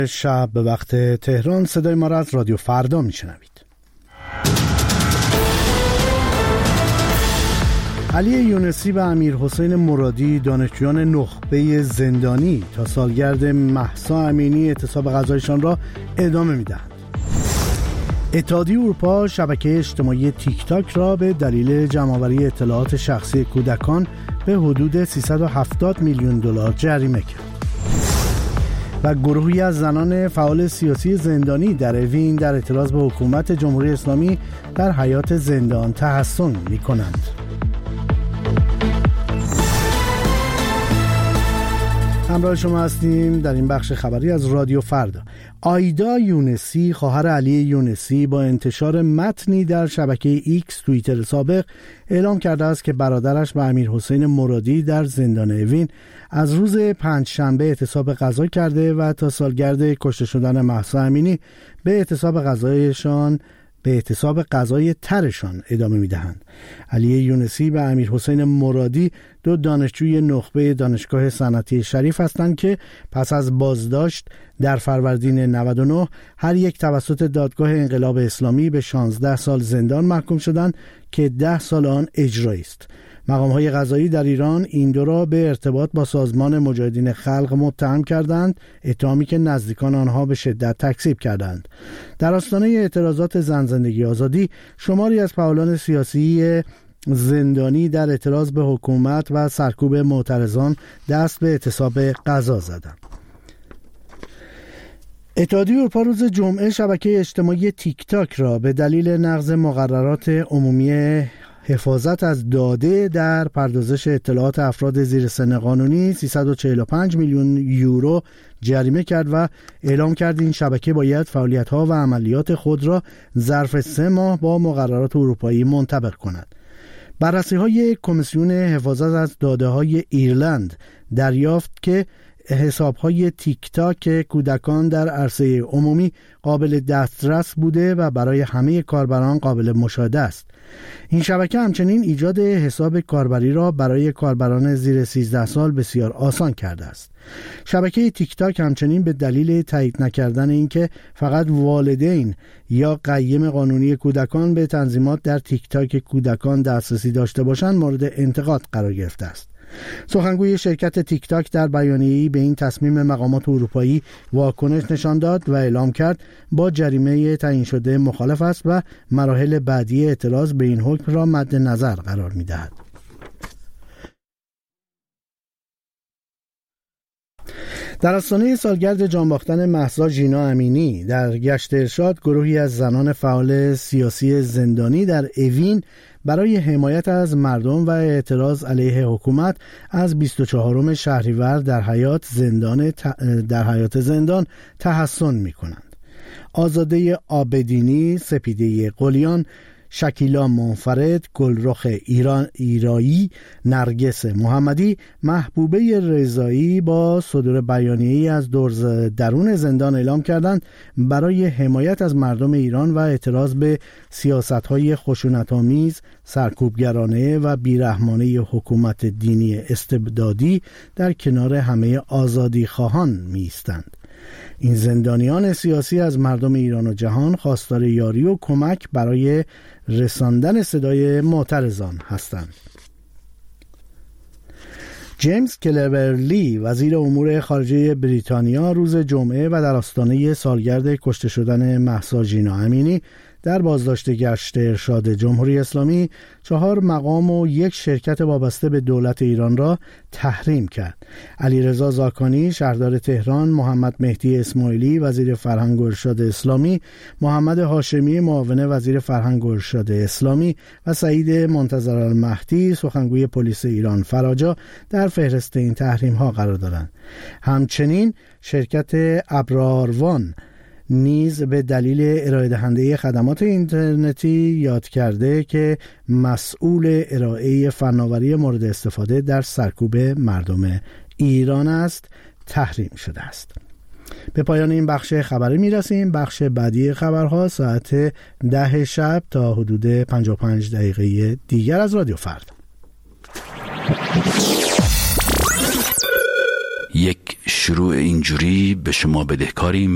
شب به وقت تهران. صدای ما را از رادیو فردا میشنوید. علی یونسی و امیر حسین مرادی، دانشجویان نخبه زندانی، تا سالگرد مهسا امینی اعتصاب غذایشان را ادامه می‌دهند. اتحادیه اروپا شبکه اجتماعی تیک تاک را به دلیل جمع‌آوری اطلاعات شخصی کودکان به حدود 370 میلیون دلار جریمه کرد. و گروهی از زنان فعال سیاسی زندانی در اوین در اعتراض به حکومت جمهوری اسلامی در حیات زندان تحصن می‌کنند. همراه شما هستیم در این بخش خبری از رادیو فردا. آیدا یونسی، خواهر علی یونسی، با انتشار متنی در شبکه ایکس توییتر سابق اعلام کرده است که برادرش و امیر حسین مرادی در زندان اوین از روز پنجشنبه اعتصاب غذا کرده و تا سالگرد کشته شدن مهسا امینی به اعتصاب غذای ترشان ادامه می‌دهند. علی یونسی و امیر حسین مرادی دو دانشجوی نخبه دانشگاه صنعتی شریف هستند که پس از بازداشت در فروردین 99 هر یک توسط دادگاه انقلاب اسلامی به 16 سال زندان محکوم شدند که 10 سال آن اجرایی است. مقام‌های قضایی در ایران این دو را به ارتباط با سازمان مجاهدین خلق متهم کردند، اتهامی که نزدیکان آنها به شدت تکذیب کردند. در آستانه اعتراضات زن زندگی آزادی، شماری از فعالان سیاسی زندانی در اعتراض به حکومت و سرکوب معترضان دست به اعتصاب غذا زدند. اتحادیه اروپا روز جمعه شبکه اجتماعی تیک تاک را به دلیل نقض مقررات عمومی حفاظت از داده در پردازش اطلاعات افراد زیر سن قانونی 345 میلیون یورو جریمه کرد و اعلام کرد این شبکه باید فعالیت‌ها و عملیات خود را ظرف 3 ماه با مقررات اروپایی منطبق کند. بررسی‌های کمیسیون حفاظت از داده‌های ایرلند دریافت که حساب‌های تیک تاک کودکان در عرصه عمومی قابل دسترس بوده و برای همه کاربران قابل مشاهده است. این شبکه همچنین ایجاد حساب کاربری را برای کاربران زیر 13 سال بسیار آسان کرده است. شبکه تیک تاک همچنین به دلیل تایید نکردن اینکه فقط والدین یا قیم قانونی کودکان به تنظیمات در تیک تاک کودکان دسترسی داشته باشند مورد انتقاد قرار گرفته است. سخنگوی شرکت تیک تاک در بیانیه‌ای به این تصمیم مقامات اروپایی واکنش نشان داد و اعلام کرد با جریمه تعیین شده مخالف است و مراحل بعدی اعتراض به این حکم را مد نظر قرار می‌دهد. در آستانه سالگرد جان باختن مهسا ژینا امینی در گشت ارشاد، گروهی از زنان فعال سیاسی زندانی در اوین برای حمایت از مردم و اعتراض علیه حکومت از 24 شهریور در حیات زندان تحصن می‌کنند. آزاده عابدینی، سپیده قلیان، شکیلا منفرد، گلرخ ایرایی، نرگس محمدی، محبوبه رضایی با صدور بیانیه‌ای از درون زندان اعلام کردند برای حمایت از مردم ایران و اعتراض به سیاست‌های خشونت‌آمیز، سرکوبگرانه و بیرحمانه حکومت دینی استبدادی در کنار همه آزادیخواهان می‌ایستند. این زندانیان سیاسی از مردم ایران و جهان خواستار یاری و کمک برای رساندن صدای معترضان هستند. جیمز کلورلی، وزیر امور خارجه بریتانیا، روز جمعه و در آستانه سالگرد کشته شدن مهسا ژینا امینی در بازداشت گشت ارشاد جمهوری اسلامی 4 مقام و 1 شرکت وابسته به دولت ایران را تحریم کرد. علیرضا زاکانی، شهردار تهران، محمد مهدی اسماعیلی، وزیر فرهنگ و ارشاد اسلامی، محمد هاشمی، معاون وزیر فرهنگ و ارشاد اسلامی و سعید منتظرالمهدی، سخنگوی پلیس ایران فراجا در فهرست این تحریم ها قرار دارند. همچنین شرکت ابراروان نیز به دلیل ارائه دهنده خدمات اینترنتی یاد کرده که مسئول ارائه فناوری مورد استفاده در سرکوب مردم ایران است تحریم شده است. به پایان این بخش خبری میرسیم. بخش بعدی خبرها ساعت 10 شب تا حدود 55 دقیقه دیگر از رادیو فردا. یک شروع اینجوری به شما بدهکاریم